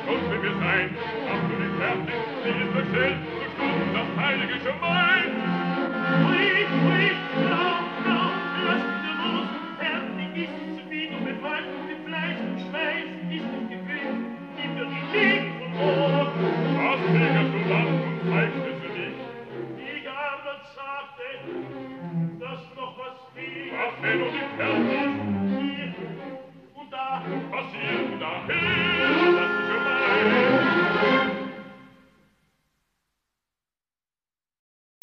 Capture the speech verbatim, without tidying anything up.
schon will wir sein. Machst du dich fertig, sie ist bestellt, zu Stunden das heilige Gemein. Ui, ui, Frau, Frau, lass mich los, fertig ist, wie du befallt, mit Fleisch und Schweiß ist es gefüllt, die Versteg von Mord. Was trägerst du dann und zeigst es für dich? Ich aber sagte, dass noch was fehlt. Was denn und die Fertig?